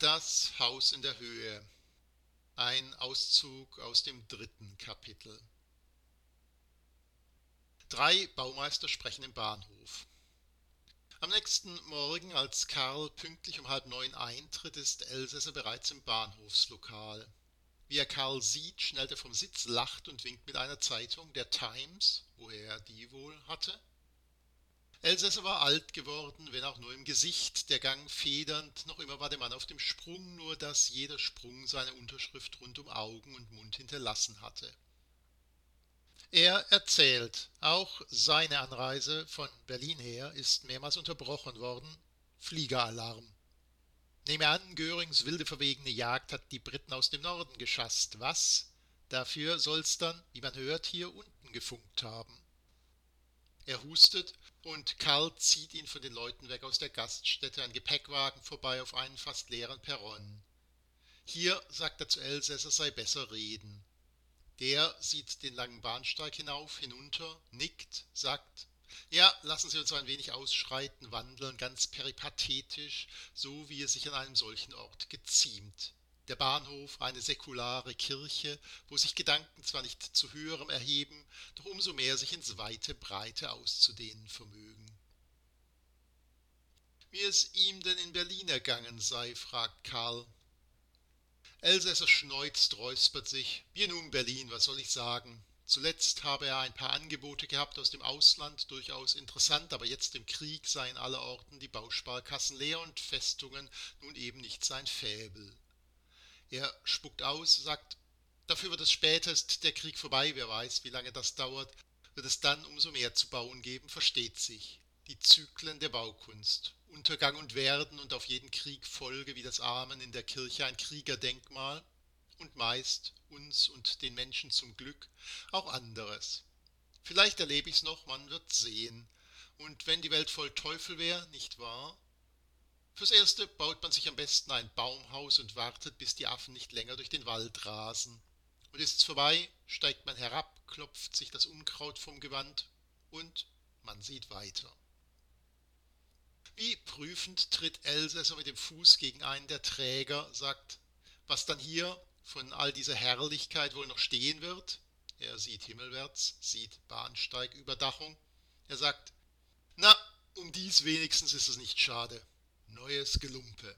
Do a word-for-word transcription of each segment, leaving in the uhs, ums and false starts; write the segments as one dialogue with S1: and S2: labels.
S1: Das Haus in der Höhe. Ein Auszug aus dem dritten Kapitel. Drei Baumeister sprechen im Bahnhof. Am nächsten Morgen, als Karl pünktlich um halb neun eintritt, ist Elsässer bereits im Bahnhofslokal. Wie er Karl sieht, schnellt er vom Sitz, lacht und winkt mit einer Zeitung, der Times, woher er die wohl hatte. Elsässer war alt geworden, wenn auch nur im Gesicht, der Gang federnd, noch immer war der Mann auf dem Sprung, nur dass jeder Sprung seine Unterschrift rund um Augen und Mund hinterlassen hatte. Er erzählt, auch seine Anreise von Berlin her ist mehrmals unterbrochen worden. Fliegeralarm. Nehme an, Görings wilde verwegene Jagd hat die Briten aus dem Norden geschasst. Was? Dafür soll's dann, wie man hört, hier unten gefunkt haben. Er hustet, und Karl zieht ihn von den Leuten weg aus der Gaststätte, ein Gepäckwagen vorbei auf einen fast leeren Perron. Hier, sagt er zu Elsässer, sei besser reden. Der sieht den langen Bahnsteig hinauf, hinunter, nickt, sagt: Ja, lassen Sie uns ein wenig ausschreiten, wandeln, ganz peripathetisch, so wie es sich an einem solchen Ort geziemt. Der Bahnhof, eine säkulare Kirche, wo sich Gedanken zwar nicht zu höherem erheben, doch umso mehr sich ins weite Breite auszudehnen vermögen. Wie es ihm denn in Berlin ergangen sei, fragt Karl. Elsässer schneuzt, räuspert sich. Wie nun Berlin, was soll ich sagen? Zuletzt habe er ein paar Angebote gehabt aus dem Ausland, durchaus interessant, aber jetzt im Krieg seien allerorten die Bausparkassen leer und Festungen nun eben nicht sein Faible. Er spuckt aus, sagt: Dafür wird es später, ist der Krieg vorbei, wer weiß, wie lange das dauert, wird es dann umso mehr zu bauen geben, versteht sich. Die Zyklen der Baukunst, Untergang und Werden und auf jeden Krieg Folge wie das Amen in der Kirche ein Kriegerdenkmal und meist, uns und den Menschen zum Glück, auch anderes. Vielleicht erlebe ich's noch, man wird sehen. Und wenn die Welt voll Teufel wär, nicht wahr? Fürs Erste baut man sich am besten ein Baumhaus und wartet, bis die Affen nicht länger durch den Wald rasen. Und ist's vorbei, steigt man herab, klopft sich das Unkraut vom Gewand und man sieht weiter. Wie prüfend tritt Elsässer mit dem Fuß gegen einen der Träger, sagt: Was dann hier von all dieser Herrlichkeit wohl noch stehen wird? Er sieht himmelwärts, sieht Bahnsteigüberdachung. Er sagt: Na, um dies wenigstens ist es nicht schade. Neues Gelumpe.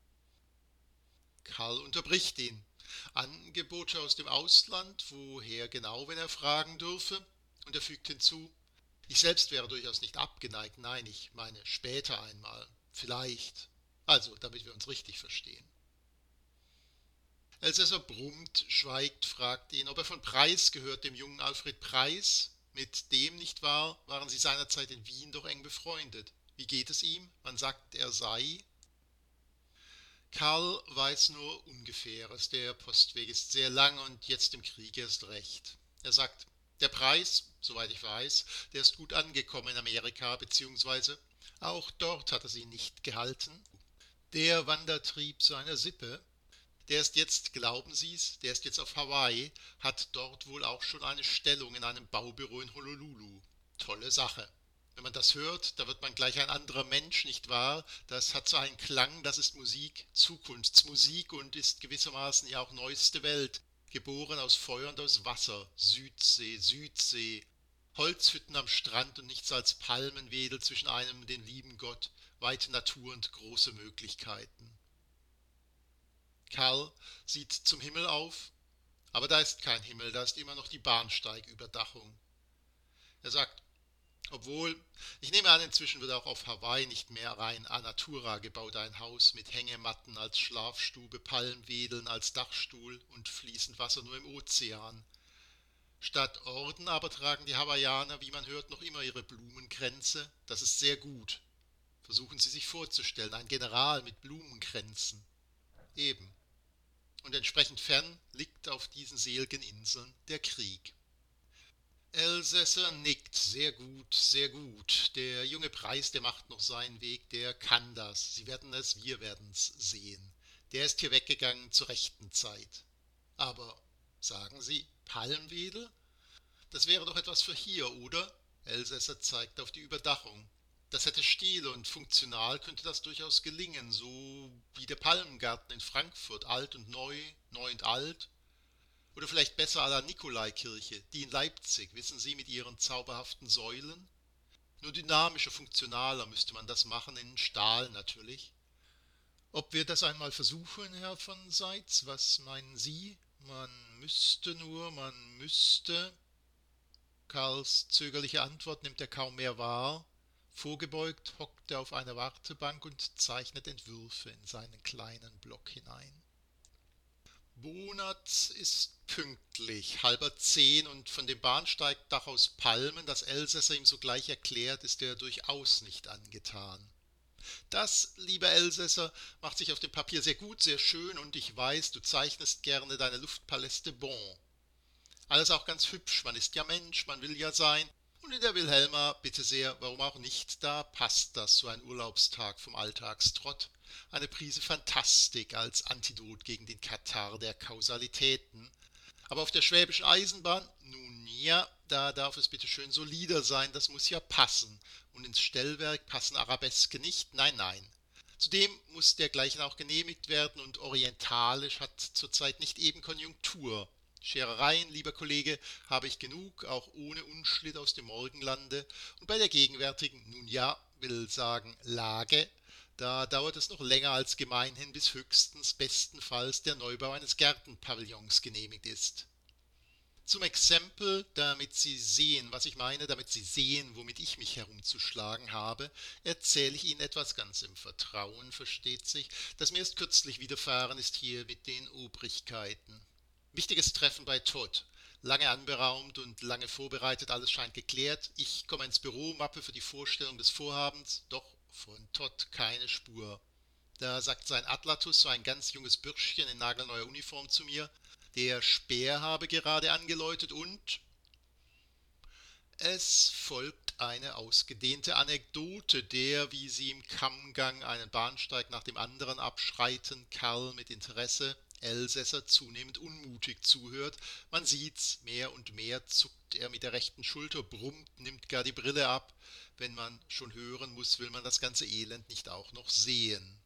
S1: Karl unterbricht ihn. Angebote aus dem Ausland, woher genau, wenn er fragen dürfe? Und er fügt hinzu: Ich selbst wäre durchaus nicht abgeneigt, nein, ich meine später einmal, vielleicht. Also, damit wir uns richtig verstehen. Elsässer brummt, schweigt, fragt ihn, ob er von Preis gehört, dem jungen Alfred Preis. Mit dem, nicht wahr, waren sie seinerzeit in Wien doch eng befreundet. Wie geht es ihm? Man sagt, er sei. Karl weiß nur Ungefähres, der Postweg ist sehr lang und jetzt im Krieg erst recht. Er sagt: Der Preis, soweit ich weiß, der ist gut angekommen in Amerika, beziehungsweise auch dort hat es ihn nicht gehalten. Der Wandertrieb seiner Sippe, der ist jetzt, glauben Sie's, der ist jetzt auf Hawaii, hat dort wohl auch schon eine Stellung in einem Baubüro in Honolulu. Tolle Sache. Wenn man das hört, da wird man gleich ein anderer Mensch, nicht wahr? Das hat so einen Klang, das ist Musik, Zukunftsmusik und ist gewissermaßen ja auch neueste Welt, geboren aus Feuer und aus Wasser, Südsee, Südsee, Holzhütten am Strand und nichts als Palmenwedel zwischen einem und den lieben Gott, weite Natur und große Möglichkeiten. Karl sieht zum Himmel auf, aber da ist kein Himmel, da ist immer noch die Bahnsteigüberdachung. Er sagt: Obwohl, ich nehme an, inzwischen wird auch auf Hawaii nicht mehr rein a natura gebaut, ein Haus mit Hängematten als Schlafstube, Palmwedeln als Dachstuhl und fließend Wasser nur im Ozean. Statt Orden aber tragen die Hawaiianer, wie man hört, noch immer ihre Blumenkränze. Das ist sehr gut. Versuchen Sie sich vorzustellen, ein General mit Blumenkränzen. Eben. Und entsprechend fern liegt auf diesen seligen Inseln der Krieg. Elsässer nickt. Sehr gut, sehr gut. Der junge Preis, der macht noch seinen Weg, der kann das. Sie werden es, wir werden's sehen. Der ist hier weggegangen zur rechten Zeit. Aber, sagen Sie, Palmwedel? Das wäre doch etwas für hier, oder? Elsässer zeigt auf die Überdachung. Das hätte Stil und funktional könnte das durchaus gelingen, so wie der Palmengarten in Frankfurt, alt und neu, neu und alt. Oder vielleicht besser à la Nikolaikirche, die in Leipzig, wissen Sie, mit ihren zauberhaften Säulen. Nur dynamischer, funktionaler müsste man das machen, in Stahl natürlich. Ob wir das einmal versuchen, Herr von Seitz, was meinen Sie? Man müsste nur, man müsste. Karls zögerliche Antwort nimmt er kaum mehr wahr. Vorgebeugt hockt er auf einer Wartebank und zeichnet Entwürfe in seinen kleinen Block hinein. Bonatz ist pünktlich, halber zehn, und von dem Bahnsteigdach aus Palmen, das Elsässer ihm sogleich erklärt, ist er durchaus nicht angetan. Das, lieber Elsässer, macht sich auf dem Papier sehr gut, sehr schön, und ich weiß, du zeichnest gerne deine Luftpaläste bon. Alles auch ganz hübsch, man ist ja Mensch, man will ja sein. Und in der Wilhelma, bitte sehr, warum auch nicht, da passt das, so ein Urlaubstag vom Alltagstrott. Eine Prise Phantastik als Antidot gegen den Katarrh der Kausalitäten. Aber auf der Schwäbischen Eisenbahn, nun ja, da darf es bitte schön solider sein, das muss ja passen. Und ins Stellwerk passen Arabeske nicht, nein, nein. Zudem muss dergleichen auch genehmigt werden, und orientalisch hat zurzeit nicht eben Konjunktur. Scherereien, lieber Kollege, habe ich genug, auch ohne Unschlitt aus dem Morgenlande, und bei der gegenwärtigen, nun ja, will sagen, Lage, da dauert es noch länger als gemeinhin, bis höchstens bestenfalls der Neubau eines Gärtenpavillons genehmigt ist. Zum Exempel, damit Sie sehen, was ich meine, damit Sie sehen, womit ich mich herumzuschlagen habe, erzähle ich Ihnen etwas ganz im Vertrauen, versteht sich, das mir erst kürzlich widerfahren ist hier mit den Obrigkeiten. Wichtiges Treffen bei Todd. Lange anberaumt und lange vorbereitet, alles scheint geklärt. Ich komme ins Büro, Mappe für die Vorstellung des Vorhabens, doch von Todd keine Spur. Da sagt sein Atlatus, so ein ganz junges Bürschchen in nagelneuer Uniform, zu mir, der Speer habe gerade angeläutet und... Es folgt eine ausgedehnte Anekdote, der, wie sie im Kammgang einen Bahnsteig nach dem anderen abschreiten, Karl mit Interesse, Elsässer zunehmend unmutig zuhört. Man sieht's, mehr und mehr zuckt er mit der rechten Schulter, brummt, nimmt gar die Brille ab. Wenn man schon hören muss, will man das ganze Elend nicht auch noch sehen.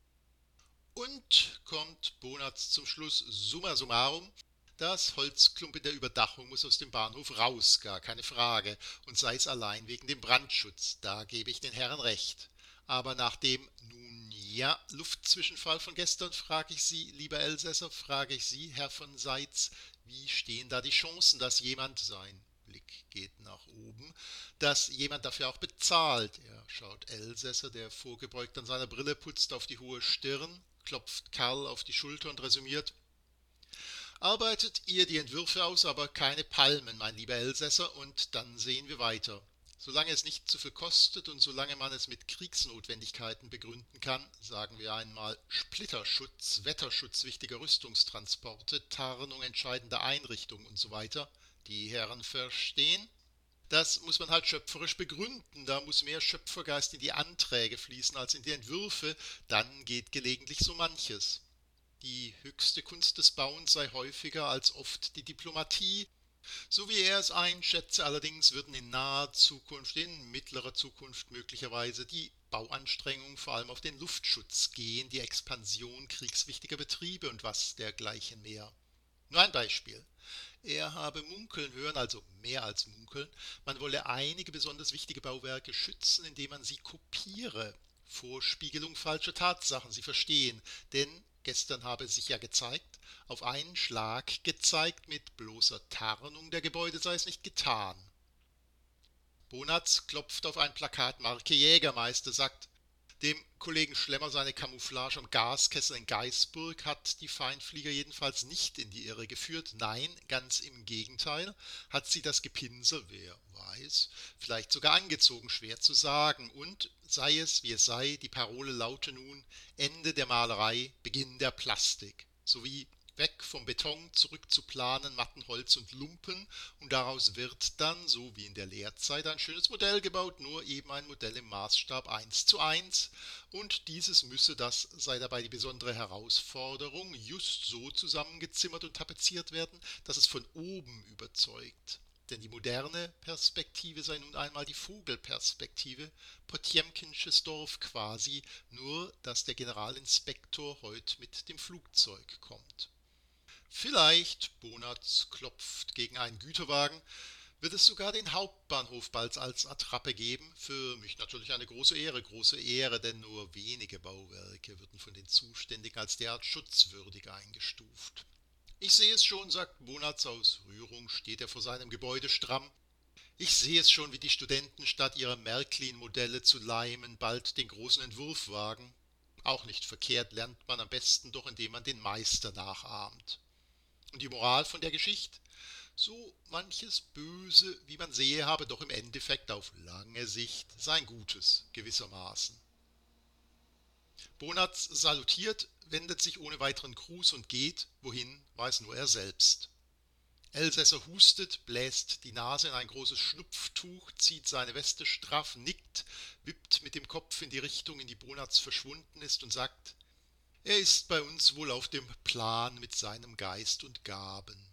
S1: Und kommt Bonatz zum Schluss, summa summarum, das Holzklump in der Überdachung muss aus dem Bahnhof raus, gar keine Frage, und sei es allein wegen dem Brandschutz, da gebe ich den Herren recht. Aber nach dem, nun ja, Luftzwischenfall von gestern, frage ich Sie, lieber Elsässer, frage ich Sie, Herr von Seitz, wie stehen da die Chancen, dass jemand, sein Blick geht nach oben, dass jemand dafür auch bezahlt? Er schaut Elsässer, der vorgebeugt an seiner Brille putzt, auf die hohe Stirn, klopft Karl auf die Schulter und resümiert: Arbeitet ihr die Entwürfe aus, aber keine Palmen, mein lieber Elsässer, und dann sehen wir weiter. Solange es nicht zu viel kostet und solange man es mit Kriegsnotwendigkeiten begründen kann, sagen wir einmal Splitterschutz, Wetterschutz wichtiger Rüstungstransporte, Tarnung entscheidender Einrichtungen und so weiter, die Herren verstehen? Das muss man halt schöpferisch begründen, da muss mehr Schöpfergeist in die Anträge fließen als in die Entwürfe, dann geht gelegentlich so manches. Die höchste Kunst des Bauens sei häufiger als oft die Diplomatie. So wie er es einschätze, allerdings würden in naher Zukunft, in mittlerer Zukunft möglicherweise die Bauanstrengungen vor allem auf den Luftschutz gehen, die Expansion kriegswichtiger Betriebe und was dergleichen mehr. Nur ein Beispiel. Er habe munkeln hören, also mehr als munkeln, man wolle einige besonders wichtige Bauwerke schützen, indem man sie kopiere. Vorspiegelung falscher Tatsachen, Sie verstehen, denn gestern habe es sich ja gezeigt, auf einen Schlag gezeigt, mit bloßer Tarnung der Gebäude sei es nicht getan. Bonatz klopft auf ein Plakat Marke Jägermeister, sagt, dem Kollegen Schlemmer seine Camouflage am Gaskessel in Gaisburg hat die Feinflieger jedenfalls nicht in die Irre geführt. Nein, ganz im Gegenteil, hat sie das Gepinsel, wer weiß, vielleicht sogar angezogen, schwer zu sagen. Und sei es, wie es sei, die Parole laute nun Ende der Malerei, Beginn der Plastik, sowie weg vom Beton, zurück zu Planen, Matten, Holz und Lumpen, und daraus wird dann, so wie in der Lehrzeit, ein schönes Modell gebaut, nur eben ein Modell im Maßstab eins zu eins, und dieses müsse, das sei dabei die besondere Herausforderung, just so zusammengezimmert und tapeziert werden, dass es von oben überzeugt. Denn die moderne Perspektive sei nun einmal die Vogelperspektive, Potjemkinsches Dorf quasi, nur dass der Generalinspektor heut mit dem Flugzeug kommt. Vielleicht, Bonatz klopft gegen einen Güterwagen, wird es sogar den Hauptbahnhof bald als Attrappe geben. Für mich natürlich eine große Ehre, große Ehre, denn nur wenige Bauwerke würden von den Zuständigen als derart schutzwürdig eingestuft. Ich sehe es schon, sagt Bonatz, aus Rührung steht er vor seinem Gebäude stramm. Ich sehe es schon, wie die Studenten statt ihrer Märklin-Modelle zu leimen bald den großen Entwurf wagen. Auch nicht verkehrt, lernt man am besten doch, indem man den Meister nachahmt. Und die Moral von der Geschichte? So manches Böse, wie man sehe, habe doch im Endeffekt auf lange Sicht sein Gutes gewissermaßen. Bonatz salutiert, wendet sich ohne weiteren Gruß und geht, wohin, weiß nur er selbst. Elsässer hustet, bläst die Nase in ein großes Schnupftuch, zieht seine Weste straff, nickt, wippt mit dem Kopf in die Richtung, in die Bonatz verschwunden ist, und sagt: Er ist bei uns wohl auf dem Plan mit seinem Geist und Gaben.